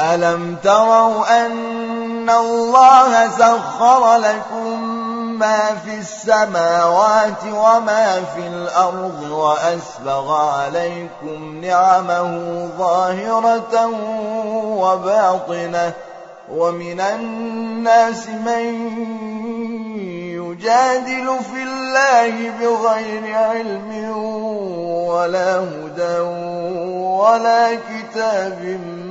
ألم تروا أن الله سخر لكم ما في السماوات وما في الأرض وأسبغ عليكم نعمه ظاهرة وباطنة ومن الناس من يجادل في الله بغير علم ولا هدى ولا كتاب